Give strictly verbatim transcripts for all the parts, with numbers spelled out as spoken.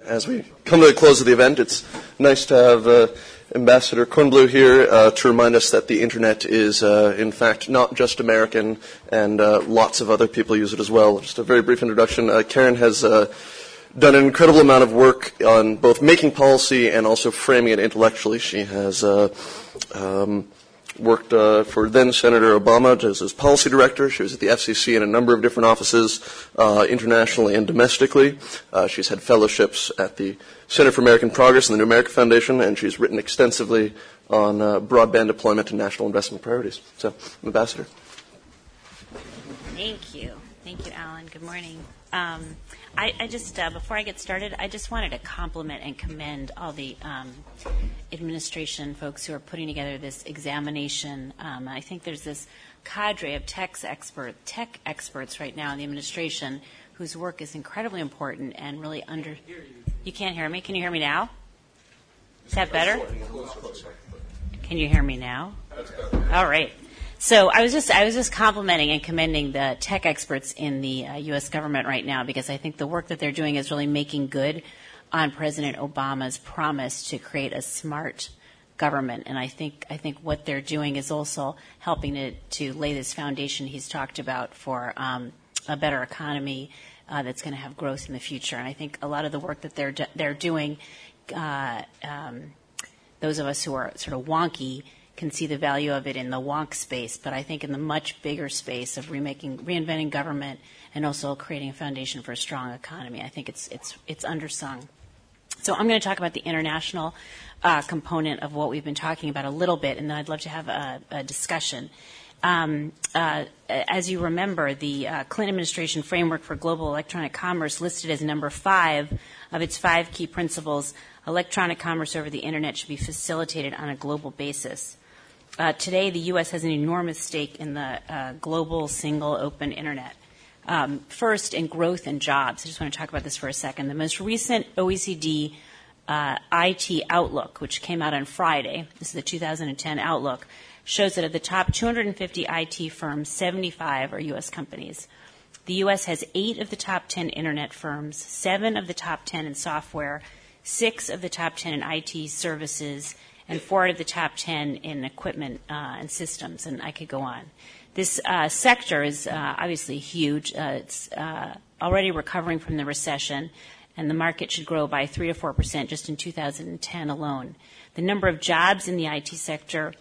As we come to the close of the event, it's nice to have uh, Ambassador Kornbluh here uh, to remind us that the Internet is, uh, in fact, not just American, and uh, lots of other people use it as well. Just a very brief introduction. Uh, Karen has uh, done an incredible amount of work on both making policy and also framing it intellectually. She has uh, um, worked uh, for then-Senator Obama as his policy director. She was at the F C C in a number of different offices, uh, internationally and domestically. Uh, she's had fellowships at the Center for American Progress and the New America Foundation, and she's written extensively on uh, broadband deployment and national investment priorities. So, Ambassador. Thank you. Thank you, Alan. Good morning. Um, I, I just, uh, before I get started, I just wanted to compliment and commend all the um, administration folks who are putting together this examination. Um, I think there's this cadre of tech expert, tech experts right now in the administration whose work is incredibly important and really under. You can't hear me? Can you hear me now? Is that better? Can you hear me now? All right. So I was just I was just complimenting and commending the tech experts in the uh, U S government right now, because I think the work that they're doing is really making good on President Obama's promise to create a smart government. And I think I think what they're doing is also helping to, to lay this foundation he's talked about for um, a better economy uh, that's going to have growth in the future. And I think a lot of the work that they're they're doing, uh, um, those of us who are sort of wonky can see the value of it in the wonk space, but I think in the much bigger space of remaking, reinventing government and also creating a foundation for a strong economy, I think it's it's it's undersung. So I'm going to talk about the international uh, component of what we've been talking about a little bit, and then I'd love to have a, a discussion. Um, uh, as you remember, the uh, Clinton administration framework for global electronic commerce listed as number five of its five key principles: electronic commerce over the Internet should be facilitated on a global basis. Uh, today, the U S has an enormous stake in the uh, global single open Internet. Um, first, in growth and jobs. I just want to talk about this for a second. The most recent O E C D uh, I T Outlook, which came out on Friday, this is the two thousand ten Outlook, shows that of the top two hundred fifty I T firms, seventy-five are U S companies. The U S has eight of the top ten Internet firms, seven of the top ten in software, six of the top ten in I T services, and four out of the top ten in equipment uh, and systems, and I could go on. This uh, sector is uh, obviously huge. Uh, it's uh, already recovering from the recession, and the market should grow by three to four percent just in two thousand ten alone. The number of jobs in the I T sector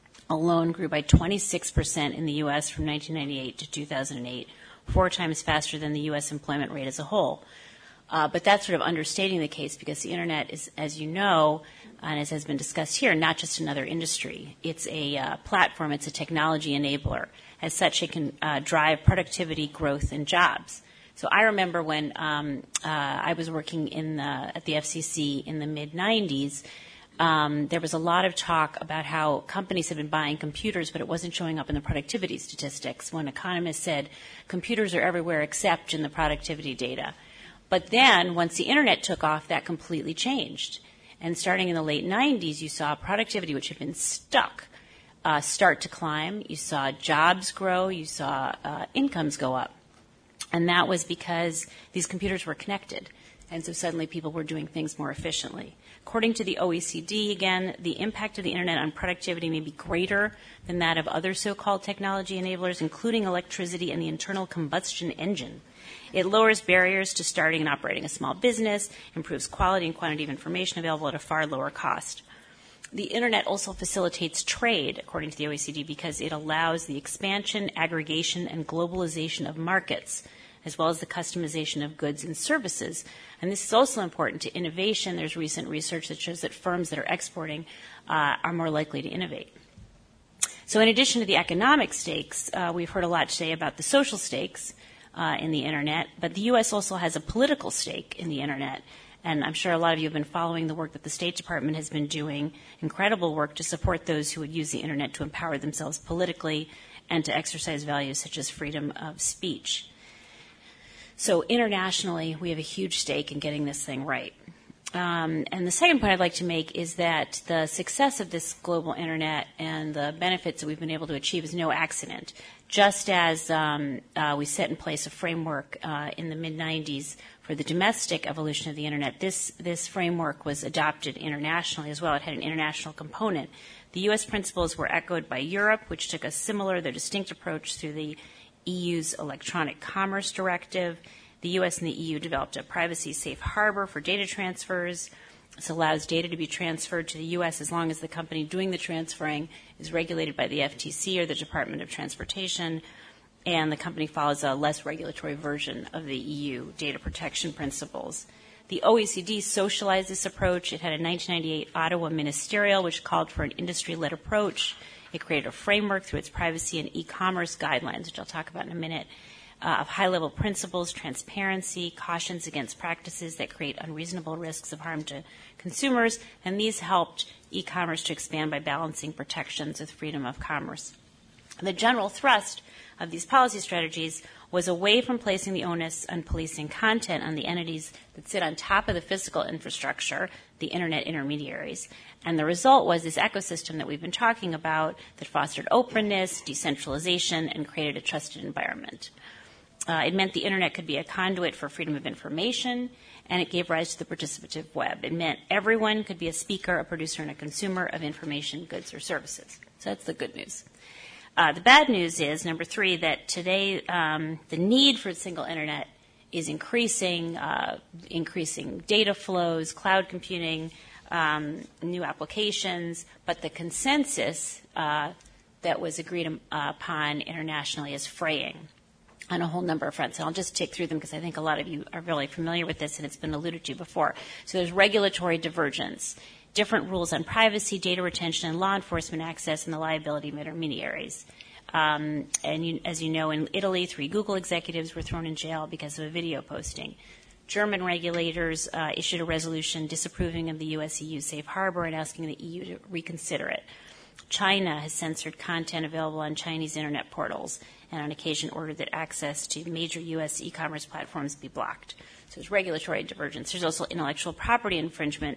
alone grew by twenty-six percent in the U S from nineteen ninety-eight to two thousand eight, four times faster than the U S employment rate as a whole. Uh, but that's sort of understating the case, because the Internet is, as you know, and as has been discussed here, not just another industry. It's a uh, platform. It's a technology enabler. As such, it can uh, drive productivity, growth, and jobs. So I remember when um, uh, I was working in the, at the F C C in the mid nineties, um, there was a lot of talk about how companies had been buying computers, but it wasn't showing up in the productivity statistics, when economists said computers are everywhere except in the productivity data. But then, once the Internet took off, that completely changed. And starting in the late nineties, you saw productivity, which had been stuck, uh, start to climb. You saw jobs grow. You saw uh, incomes go up. And that was because these computers were connected. And so suddenly people were doing things more efficiently. According to the O E C D, again, the impact of the Internet on productivity may be greater than that of other so-called technology enablers, including electricity and the internal combustion engine. It lowers barriers to starting and operating a small business, improves quality and quantity of information available at a far lower cost. The Internet also facilitates trade, according to the O E C D, because it allows the expansion, aggregation, and globalization of markets, as well as the customization of goods and services. And this is also important to innovation. There's recent research that shows that firms that are exporting uh, are more likely to innovate. So in addition to the economic stakes, uh, we've heard a lot today about the social stakes uh, in the Internet, but the U S also has a political stake in the Internet. And I'm sure a lot of you have been following the work that the State Department has been doing, incredible work to support those who would use the Internet to empower themselves politically and to exercise values such as freedom of speech. So internationally, we have a huge stake in getting this thing right. Um, and the second point I'd like to make is that the success of this global internet and the benefits that we've been able to achieve is no accident. Just as um, uh, we set in place a framework uh, in the mid nineties for the domestic evolution of the internet, this, this framework was adopted internationally as well. It had an international component. The U S principles were echoed by Europe, which took a similar, though distinct approach through the E U's Electronic Commerce Directive. The U S and the E U developed a privacy safe harbor for data transfers. This allows data to be transferred to the U S as long as the company doing the transferring is regulated by the F T C or the Department of Transportation, and the company follows a less regulatory version of the E U data protection principles. The O E C D socialized this approach. It had a nineteen ninety-eight Ottawa ministerial which called for an industry-led approach. It created a framework through its privacy and e-commerce guidelines, which I'll talk about in a minute, uh, of high-level principles, transparency, cautions against practices that create unreasonable risks of harm to consumers, and these helped e-commerce to expand by balancing protections with freedom of commerce. The general thrust of these policy strategies was away from placing the onus on policing content on the entities that sit on top of the physical infrastructure, the internet intermediaries. And the result was this ecosystem that we've been talking about that fostered openness, decentralization, and created a trusted environment. Uh, it meant the internet could be a conduit for freedom of information, and it gave rise to the participative web. It meant everyone could be a speaker, a producer, and a consumer of information, goods, or services. So that's the good news. Uh, the bad news is, number three, that today um, the need for a single internet is increasing, uh, increasing data flows, cloud computing, um, new applications, but the consensus uh, that was agreed um, uh, upon internationally is fraying on a whole number of fronts. And I'll just take through them because I think a lot of you are really familiar with this and it's been alluded to before. So there's regulatory divergence, different rules on privacy, data retention, and law enforcement access, and the liability of intermediaries. Um, and you, as you know, in Italy, three Google executives were thrown in jail because of a video posting. German regulators uh, issued a resolution disapproving of the U S E U safe harbor and asking the E U to reconsider it. China has censored content available on Chinese internet portals and on occasion ordered that access to major U S e-commerce platforms be blocked. So there's regulatory divergence. There's also intellectual property infringement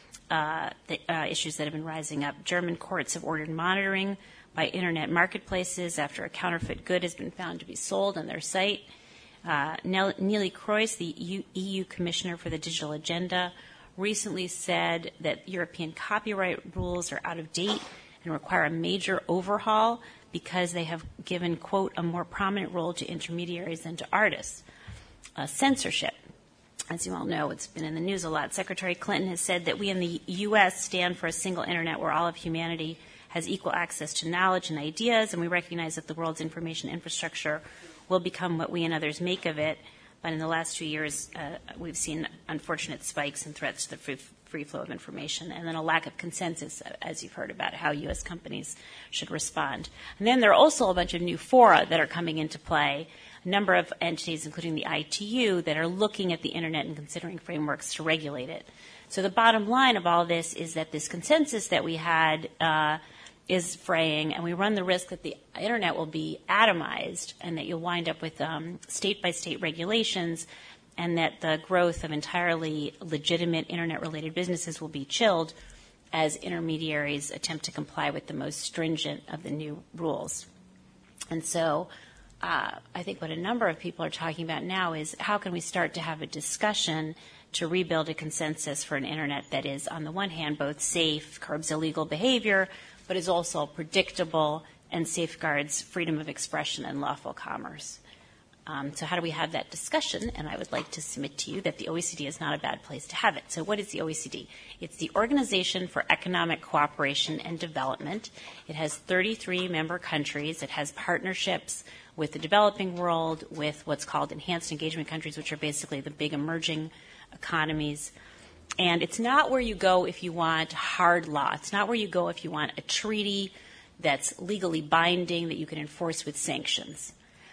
uh, the, uh, issues that have been rising up. German courts have ordered monitoring by internet marketplaces after a counterfeit good has been found to be sold on their site. Uh, Neelie Kroes, the E U Commissioner for the Digital Agenda, recently said that European copyright rules are out of date and require a major overhaul because they have given, quote, a more prominent role to intermediaries than to artists. Uh, censorship. As you all know, it's been in the news a lot. Secretary Clinton has said that we in the U S stand for a single internet where all of humanity has equal access to knowledge and ideas, and we recognize that the world's information infrastructure will become what we and others make of it. But in the last few years, uh, we've seen unfortunate spikes and threats to the free, free flow of information, and then a lack of consensus, as you've heard, about how U S companies should respond. And then there are also a bunch of new fora that are coming into play, a number of entities, including the I T U, that are looking at the internet and considering frameworks to regulate it. So the bottom line of all this is that this consensus that we had uh, is fraying, and we run the risk that the internet will be atomized and that you'll wind up with um, state-by-state regulations, and that the growth of entirely legitimate internet-related businesses will be chilled as intermediaries attempt to comply with the most stringent of the new rules. And so uh, I think what a number of people are talking about now is how can we start to have a discussion to rebuild a consensus for an internet that is, on the one hand, both safe, curbs illegal behavior, but is also predictable and safeguards freedom of expression and lawful commerce. Um, so how do we have that discussion? And I would like to submit to you that the O E C D is not a bad place to have it. So what is the O E C D? It's the Organization for Economic Cooperation and Development. It has thirty-three member countries. It has partnerships with the developing world, with what's called enhanced engagement countries, which are basically the big emerging economies. And it's not where you go if you want hard law. It's not where you go if you want a treaty that's legally binding that you can enforce with sanctions.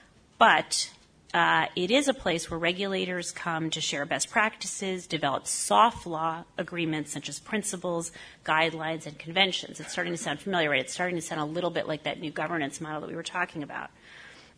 But uh, it is a place where regulators come to share best practices, develop soft law agreements such as principles, guidelines, and conventions. It's starting to sound familiar, right? It's starting to sound a little bit like that new governance model that we were talking about.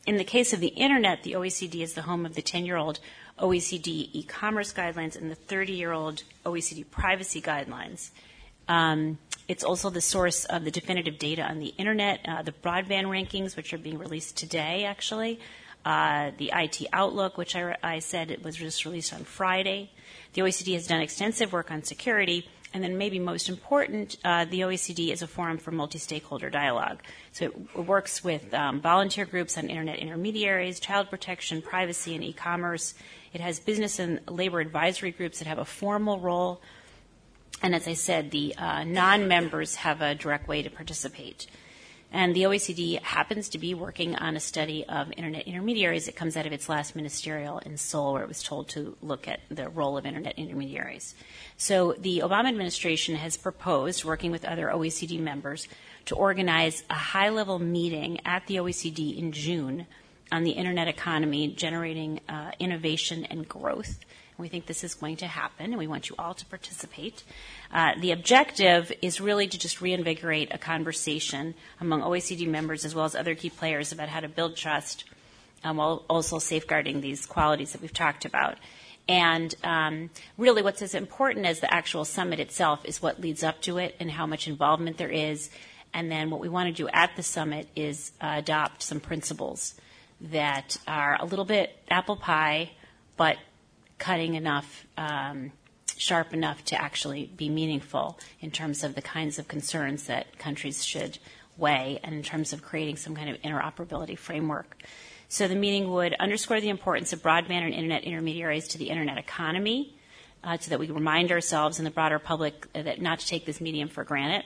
in the case of the Internet, the O E C D is the home of the ten-year-old O E C D e-commerce guidelines and the thirty-year-old O E C D privacy guidelines. Um, it's also the source of the definitive data on the Internet, uh, the broadband rankings, which are being released today, actually, uh, the I T Outlook, which I, I said it was just released on Friday. The O E C D has done extensive work on security. And then maybe most important, uh, the O E C D is a forum for multi-stakeholder dialogue. So it, it works with um, volunteer groups on Internet intermediaries, child protection, privacy, and e-commerce. It has business and labor advisory groups that have a formal role. And as I said, the uh, non-members have a direct way to participate. And the O E C D happens to be working on a study of Internet intermediaries. It comes out of its last ministerial in Seoul, where it was told to look at the role of Internet intermediaries. So the Obama administration has proposed, working with other O E C D members, to organize a high-level meeting at the O E C D in June on the Internet economy, generating uh, innovation and growth. And we think this is going to happen, and we want you all to participate. Uh, the objective is really to just reinvigorate a conversation among O E C D members as well as other key players about how to build trust um, while also safeguarding these qualities that we've talked about. And um, really what's as important as the actual summit itself is what leads up to it and how much involvement there is. And then what we want to do at the summit is uh, adopt some principles that are a little bit apple pie, but cutting enough, um, sharp enough to actually be meaningful in terms of the kinds of concerns that countries should weigh and in terms of creating some kind of interoperability framework. So the meeting would underscore the importance of broadband and Internet intermediaries to the Internet economy, uh, so that we remind ourselves and the broader public that not to take this medium for granted.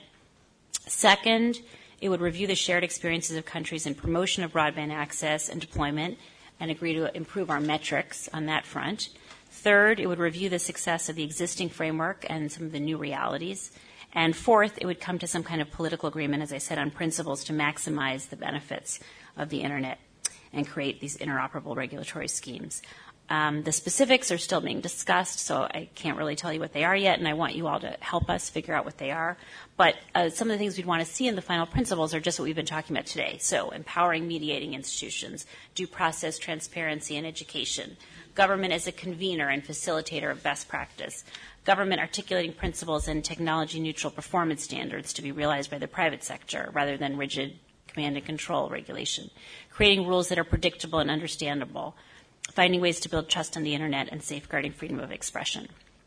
Second, it would review the shared experiences of countries in promotion of broadband access and deployment and agree to improve our metrics on that front. Third, it would review the success of the existing framework and some of the new realities. And fourth, it would come to some kind of political agreement, as I said, on principles to maximize the benefits of the Internet and create these interoperable regulatory schemes. Um, the specifics are still being discussed, so I can't really tell you what they are yet, and I want you all to help us figure out what they are. But uh, some of the things we'd want to see in the final principles are just what we've been talking about today. So empowering mediating institutions, due process, transparency, and education, government as a convener and facilitator of best practice, government articulating principles and technology-neutral performance standards to be realized by the private sector rather than rigid command and control regulation, creating rules that are predictable and understandable, finding ways to build trust on the Internet, and safeguarding freedom of expression.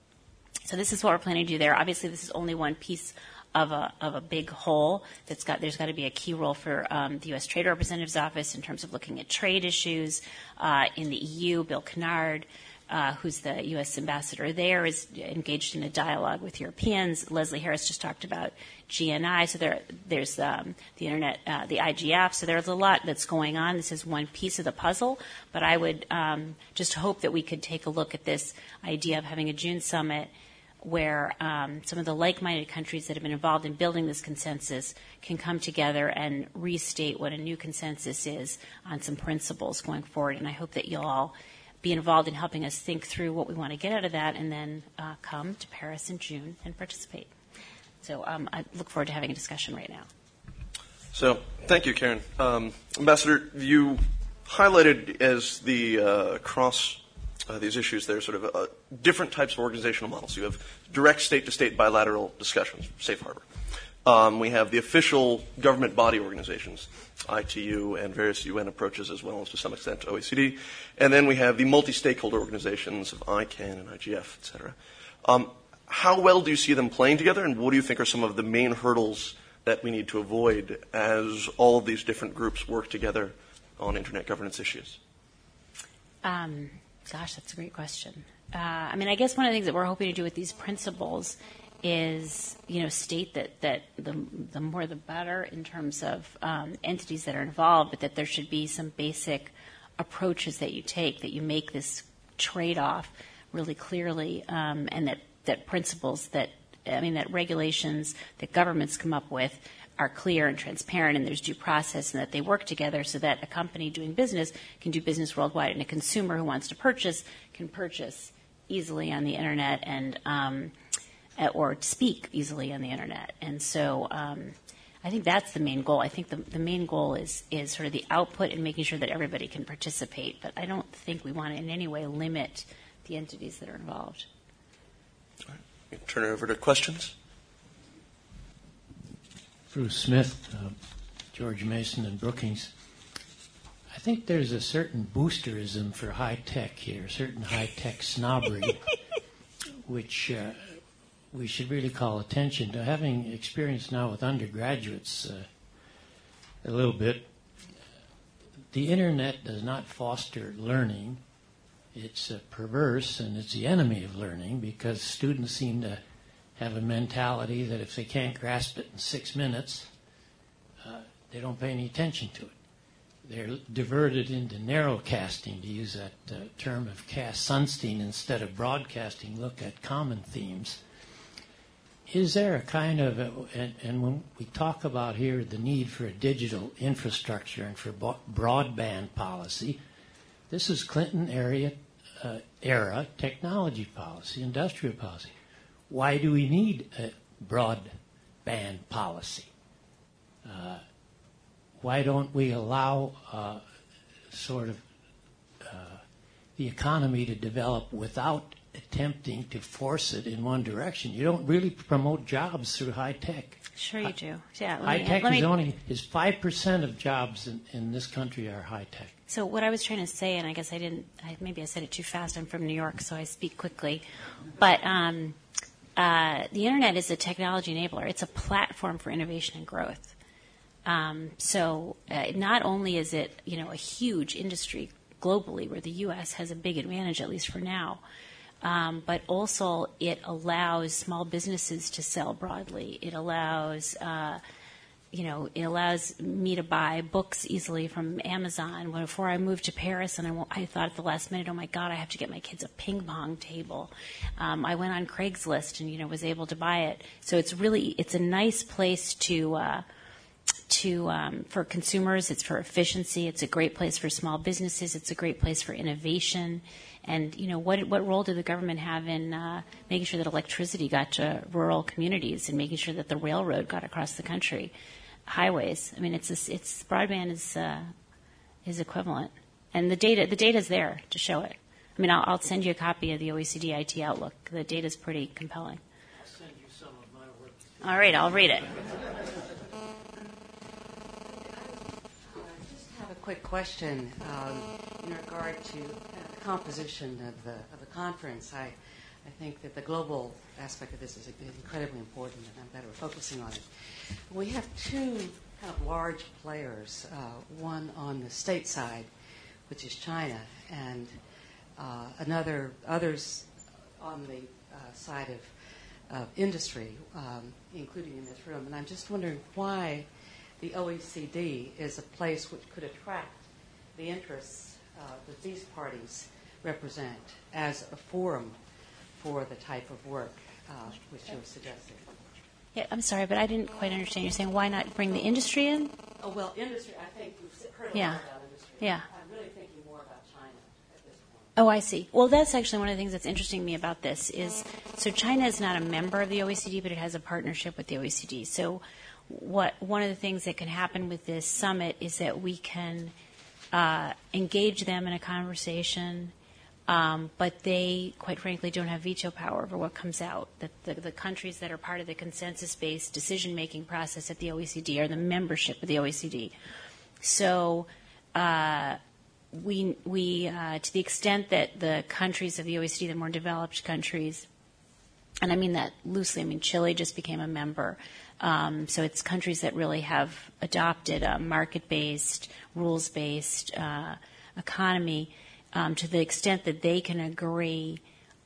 So this is what we're planning to do there. Obviously, this is only one piece of a of a big whole. That's got there's got to be a key role for um, the U S Trade Representative's office in terms of looking at trade issues uh, in the E U. Bill Kennard, uh, who's the U S ambassador there, is engaged in a dialogue with Europeans. Leslie Harris just talked about G N I. So there there's um, the Internet, uh, the I G F. So there's a lot that's going on. This is one piece of the puzzle. But I would um, just hope that we could take a look at this idea of having a June summit where um, some of the like-minded countries that have been involved in building this consensus can come together and restate what a new consensus is on some principles going forward. And I hope that you'll all be involved in helping us think through what we want to get out of that and then uh, come to Paris in June and participate. So um, I look forward to having a discussion right now. So thank you, Karen. Um, Ambassador, you highlighted as the uh, cross Uh, these issues, they're sort of uh, different types of organizational models. You have direct state-to-state bilateral discussions, safe harbor. Um, we have the official government body organizations, I T U and various U N approaches as well as to some extent O E C D. And then we have the multi-stakeholder organizations of I CANN and I G F, et cetera. Um, how well do you see them playing together, and what do you think are some of the main hurdles that we need to avoid as all of these different groups work together on Internet governance issues? Um. Gosh, that's a great question. Uh, I mean, I guess one of the things that we're hoping to do with these principles is, you know, state that, that the, the more the better in terms of um, entities that are involved, but that there should be some basic approaches that you take, that you make this trade-off really clearly, um, and that, that principles that, I mean, that regulations that governments come up with are clear and transparent, and there's due process, and that they work together so that a company doing business can do business worldwide, and a consumer who wants to purchase can purchase easily on the Internet and um, or speak easily on the Internet. And so um, I think that's the main goal. I think the, the main goal is, is sort of the output and making sure that everybody can participate. But I don't think we want to in any way limit the entities that are involved. All right. Turn it over to questions. Bruce Smith, uh, George Mason, and Brookings. I think there's a certain boosterism for high-tech here, certain high-tech snobbery, which uh, we should really call attention to. Having experience now with undergraduates uh, a little bit, the Internet does not foster learning. It's uh, perverse, and it's the enemy of learning, because students seem to have a mentality that if they can't grasp it in six minutes, uh, they don't pay any attention to it. They're diverted into narrowcasting, to use that uh, term of Cass Sunstein, instead of broadcasting, look at common themes. Is there a kind of, a, and, and when we talk about here the need for a digital infrastructure and for bo- broadband policy, this is Clinton area, uh, era technology policy, industrial policy. Why do we need a broadband policy? Uh, why don't we allow uh, sort of uh, the economy to develop without attempting to force it in one direction? You don't really promote jobs through high tech. Sure you do. Yeah, high me, tech is me, only is five percent of jobs in, in this country are high tech. So what I was trying to say, and I guess I didn't, I, maybe I said it too fast. I'm from New York, so I speak quickly. But um, uh, the Internet is a technology enabler. It's a platform for innovation and growth. Um, so uh, not only is it, you know, a huge industry globally where the U S has a big advantage, at least for now, um, but also it allows small businesses to sell broadly. It allows, uh, you know, it allows me to buy books easily from Amazon. When, before I moved to Paris, and I, I thought at the last minute, oh my God, I have to get my kids a ping pong table. Um, I went on Craigslist and, you know, was able to buy it. So it's really, it's a nice place to, uh, to um, for consumers. It's for efficiency. It's a great place for small businesses. It's a great place for innovation. And, you know, what what role did the government have in uh, making sure that electricity got to rural communities and making sure that the railroad got across the country, highways? I mean, it's a, it's broadband is uh, is equivalent, and the data the data's there to show it. I mean, I'll, I'll send you a copy of the O E C D I T Outlook. The data's pretty compelling. I'll send you some of my work. All right, I'll read it. Quick question um, in regard to kind of the composition of the of the conference. I I think that the global aspect of this is incredibly important, and I'm glad we're focusing on it. We have two kind of large players, uh, one on the state side, which is China, and uh, another others on the uh, side of, of industry, um, including in this room. And I'm just wondering why the O E C D is a place which could attract the interests uh, that these parties represent as a forum for the type of work uh, which you're suggesting. Yeah, I'm sorry, but I didn't quite understand. You're saying why not bring the industry in? Oh, well, industry, I think we've heard a yeah. lot about industry. Yeah. I'm really thinking more about China at this point. Oh, I see. Well, that's actually one of the things that's interesting to me about this is, so China is not a member of the O E C D, but it has a partnership with the O E C D. So what one of the things that can happen with this summit is that we can uh, engage them in a conversation, um, but they, quite frankly, don't have veto power over what comes out. The, the, the countries that are part of the consensus-based decision-making process at the O E C D are the membership of the O E C D. So uh, we, we uh, to the extent that the countries of the O E C D, the more developed countries, and I mean that loosely, I mean Chile just became a member. Um, so it's countries that really have adopted a market-based, rules-based uh, economy um, to the extent that they can agree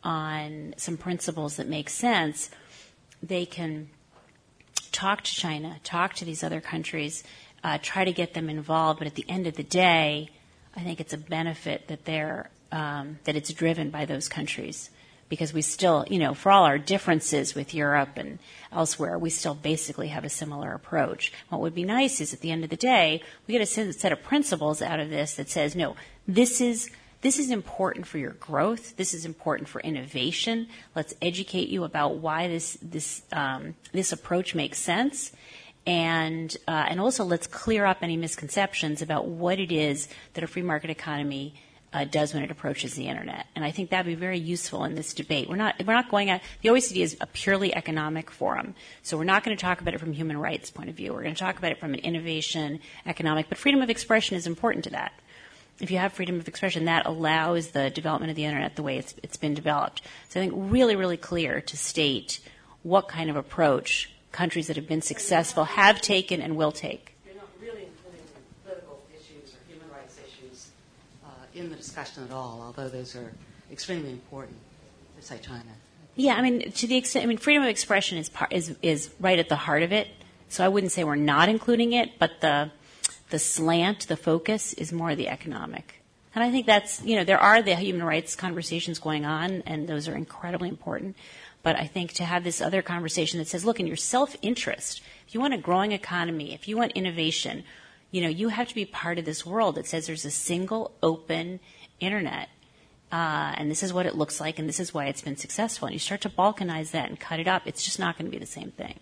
on some principles that make sense. They can talk to China, talk to these other countries, uh, try to get them involved. But at the end of the day, I think it's a benefit that they're um, that it's driven by those countries. Because we still, you know, for all our differences with Europe and elsewhere, we still basically have a similar approach. What would be nice is at the end of the day, we get a set of principles out of this that says, no, this is this is important for your growth. This is important for innovation. Let's educate you about why this this um, this approach makes sense. And uh, and also let's clear up any misconceptions about what it is that a free market economy uh, does when it approaches the internet. And I think that would be very useful in this debate. We're not we're not going at the O E C D is a purely economic forum, so we're not going to talk about it from a human rights point of view. We're going to talk about it from an innovation, economic, but freedom of expression is important to that. If you have freedom of expression, that allows the development of the internet the way it's it's been developed. So I think really, really clear to state what kind of approach countries that have been successful have taken and will take. You're not really including political issues or human rights issues uh, in the discussion at all, although those are extremely important for, say, China. Yeah, I mean, to the extent, I mean, freedom of expression is part, is is right at the heart of it. So I wouldn't say we're not including it, but the the slant, the focus is more the economic. And I think that's, you know, there are the human rights conversations going on, and those are incredibly important. But I think to have this other conversation that says, look, in your self-interest, if you want a growing economy, if you want innovation, you know, you have to be part of this world that says there's a single open internet, uh, and this is what it looks like, and this is why it's been successful. And you start to balkanize that and cut it up, it's just not going to be the same thing.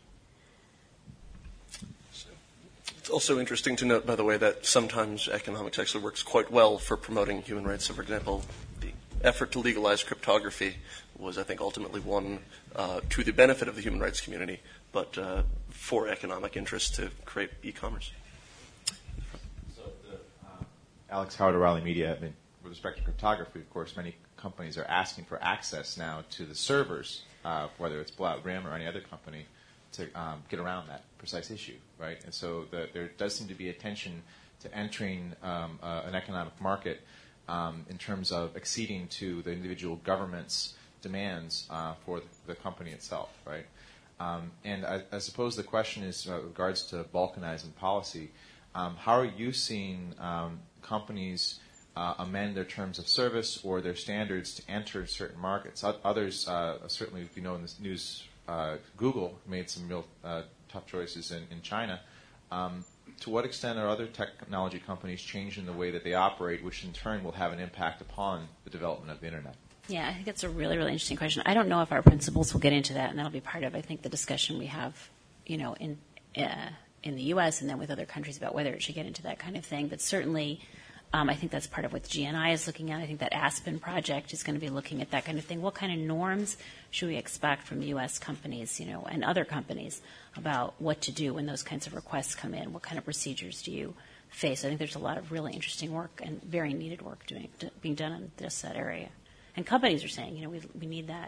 It's also interesting to note, by the way, that sometimes economics actually works quite well for promoting human rights. So, for example, the effort to legalize cryptography was, I think, ultimately one uh, to the benefit of the human rights community, but uh, for economic interest to create e-commerce. So, the, uh, Alex Howard, O'Reilly Media. I mean, with respect to cryptography, of course, many companies are asking for access now to the servers, uh, whether it's Blout Rim or any other company, to um, get around that precise issue, right? And so the, there does seem to be a tension to entering um, uh, an economic market um, in terms of acceding to the individual government's demands uh, for the, the company itself, right? Um, and I, I suppose the question is, uh, with regards to balkanizing policy, um, how are you seeing um, companies uh, amend their terms of service or their standards to enter certain markets? O- others, uh, certainly, you know, in this news, uh, Google made some real uh, tough choices in, in China. Um, to what extent are other technology companies changing the way that they operate, which in turn will have an impact upon the development of the internet? Yeah, I think that's a really, really interesting question. I don't know if our principals will get into that, and that'll be part of, I think, the discussion we have, you know, in uh, in the U S and then with other countries about whether it should get into that kind of thing. But certainly, um, I think that's part of what G N I is looking at. I think that Aspen project is going to be looking at that kind of thing. What kind of norms should we expect from U S companies, you know, and other companies about what to do when those kinds of requests come in? What kind of procedures do you face? I think there's a lot of really interesting work and very needed work doing, being done in this that area. And companies are saying, you know, we we need that.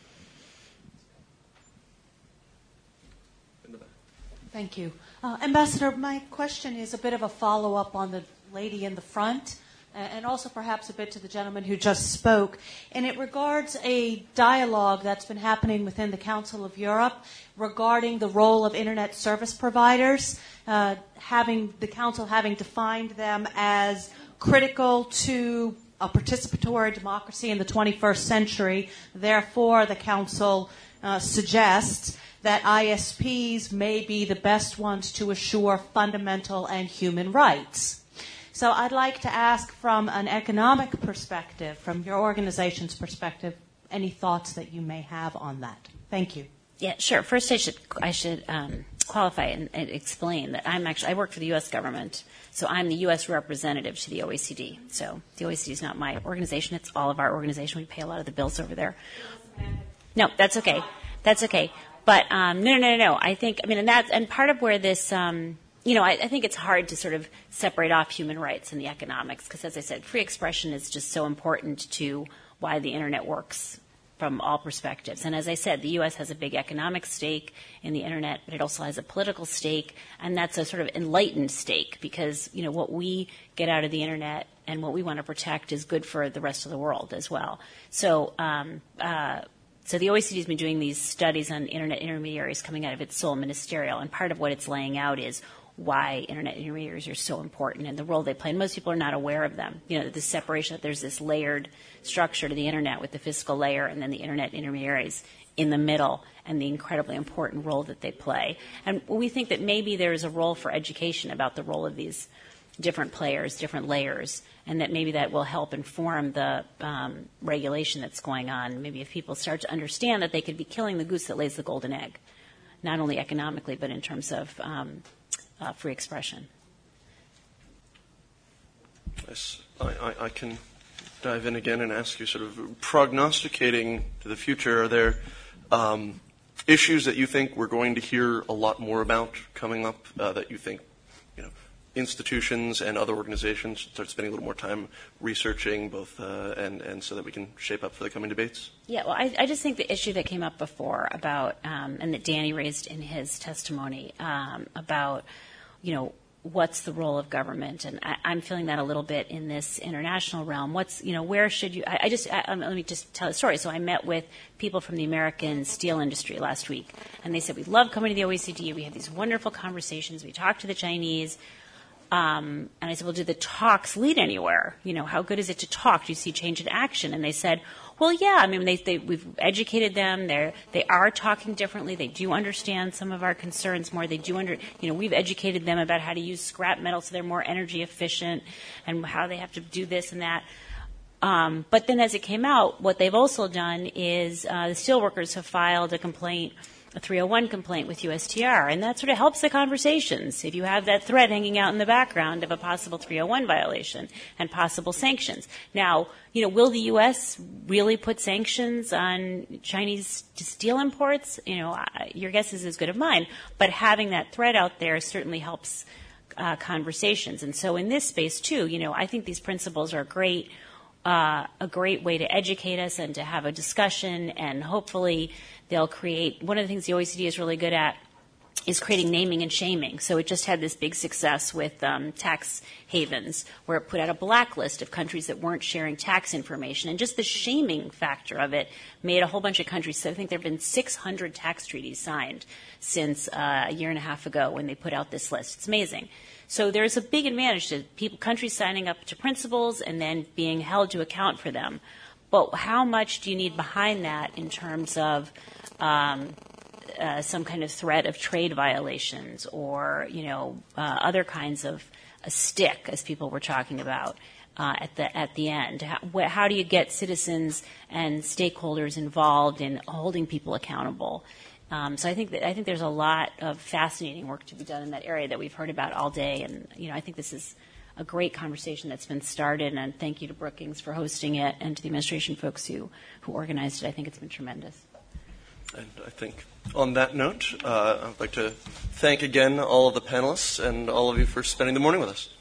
Thank you. Uh, Ambassador, my question is a bit of a follow-up on the lady in the front, and also perhaps a bit to the gentleman who just spoke. And it regards a dialogue that's been happening within the Council of Europe regarding the role of Internet service providers, uh, having the Council having defined them as critical to a participatory democracy in the twenty-first century. Therefore, the Council uh, suggests that I S Ps may be the best ones to assure fundamental and human rights. So I'd like to ask from an economic perspective, from your organization's perspective, any thoughts that you may have on that. Thank you. Yeah, sure. First, I should I should um, qualify and, and explain that I'm actually I work for the U S government, so I'm the U S representative to the O E C D. So the O E C D is not my organization; it's all of our organization. We pay a lot of the bills over there. No, that's okay. That's okay. But um, no, no, no, no. I think I mean, and that's and part of where this. Um, You know, I, I think it's hard to sort of separate off human rights and the economics because, as I said, free expression is just so important to why the Internet works from all perspectives. And as I said, the U S has a big economic stake in the Internet, but it also has a political stake, and that's a sort of enlightened stake because, you know, what we get out of the Internet and what we want to protect is good for the rest of the world as well. So, um, uh, So the O E C D has been doing these studies on Internet intermediaries coming out of its sole ministerial, and part of what it's laying out is why Internet intermediaries are so important and the role they play. And most people are not aware of them. You know, the separation, that there's this layered structure to the Internet with the physical layer and then the Internet intermediaries in the middle and the incredibly important role that they play. And we think that maybe there is a role for education about the role of these different players, different layers, and that maybe that will help inform the um, regulation that's going on. Maybe if people start to understand that they could be killing the goose that lays the golden egg. not only economically, but in terms of um, uh, free expression. Yes, I, I, I can dive in again and ask you, sort of prognosticating to the future, are there um, issues that you think we're going to hear a lot more about coming up, uh, that you think, you know, institutions and other organizations start spending a little more time researching, both uh, and, and so that we can shape up for the coming debates? Yeah, well, I, I just think the issue that came up before about, um, and that Danny raised in his testimony um, about, you know, what's the role of government? And I, I'm feeling that a little bit in this international realm. What's, you know, where should you, I, I just, I, um, let me just tell a story. So I met with people from the American steel industry last week, and they said, we love coming to the O E C D. We had these wonderful conversations. We talked to the Chinese. Um, and I said, well, do the talks lead anywhere? You know, how good is it to talk? Do you see change in action? And they said, well, yeah. I mean, they, they, we've educated them. They're, they are talking differently. They do understand some of our concerns more. They do under, you know, we've educated them about how to use scrap metal so they're more energy efficient and how they have to do this and that. Um, but then as it came out, what they've also done is uh, the steelworkers have filed a complaint, a three oh one complaint with U S T R, and that sort of helps the conversations. If you have that threat hanging out in the background of a possible three oh one violation and possible sanctions. Now, you know, will the U S really put sanctions on Chinese steel imports? You know, your guess is as good as mine. But having that threat out there certainly helps uh, conversations. And so in this space, too, you know, I think these principles are great. Uh, a great way to educate us and to have a discussion, and hopefully they'll create, one of the things the O E C D is really good at is creating naming and shaming. So it just had this big success with um, tax havens, where it put out a blacklist of countries that weren't sharing tax information. And just the shaming factor of it made a whole bunch of countries. So I think there have been six hundred tax treaties signed since uh, a year and a half ago when they put out this list. It's amazing. So there's a big advantage to people, countries signing up to principles and then being held to account for them. But how much do you need behind that in terms of um, uh, some kind of threat of trade violations or, you know, uh, other kinds of a stick, as people were talking about uh, at the at the end? How, wh- how do you get citizens and stakeholders involved in holding people accountable? Um, so I think that I think there's a lot of fascinating work to be done in that area that we've heard about all day, and you know I think this is a great conversation that's been started. And thank you to Brookings for hosting it, and to the administration folks who who organized it. I think it's been tremendous. And I think on that note, uh, I'd like to thank again all of the panelists and all of you for spending the morning with us.